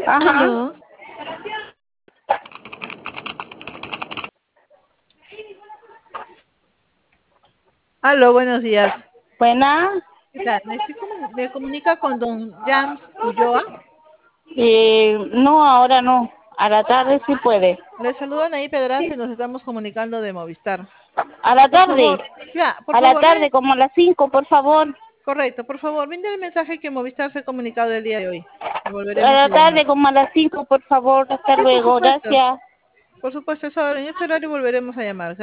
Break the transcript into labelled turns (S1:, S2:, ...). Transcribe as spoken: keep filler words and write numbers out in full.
S1: Ajá.
S2: Aló.
S1: Aló, buenos días.
S2: Buena.
S1: ¿Qué tal? ¿Me, estoy comu- me comunica con don Jams Ulloa?
S2: Eh, no, ahora no. A la tarde sí puede.
S1: Le saludan ahí Pedraza y nos estamos comunicando de Movistar.
S2: A la
S1: Por
S2: tarde.
S1: favor, ya, por
S2: A la
S1: favor,
S2: tarde,
S1: ven.
S2: como a las cinco, por favor.
S1: Correcto, por favor, brinde el mensaje que Movistar se ha comunicado el día de hoy. Le
S2: A
S1: volveremos a
S2: la
S1: llamar.
S2: tarde, como a las cinco, por favor. Hasta
S1: Sí, por
S2: luego.
S1: supuesto.
S2: Gracias.
S1: Por supuesto, eso, en este horario volveremos a llamar.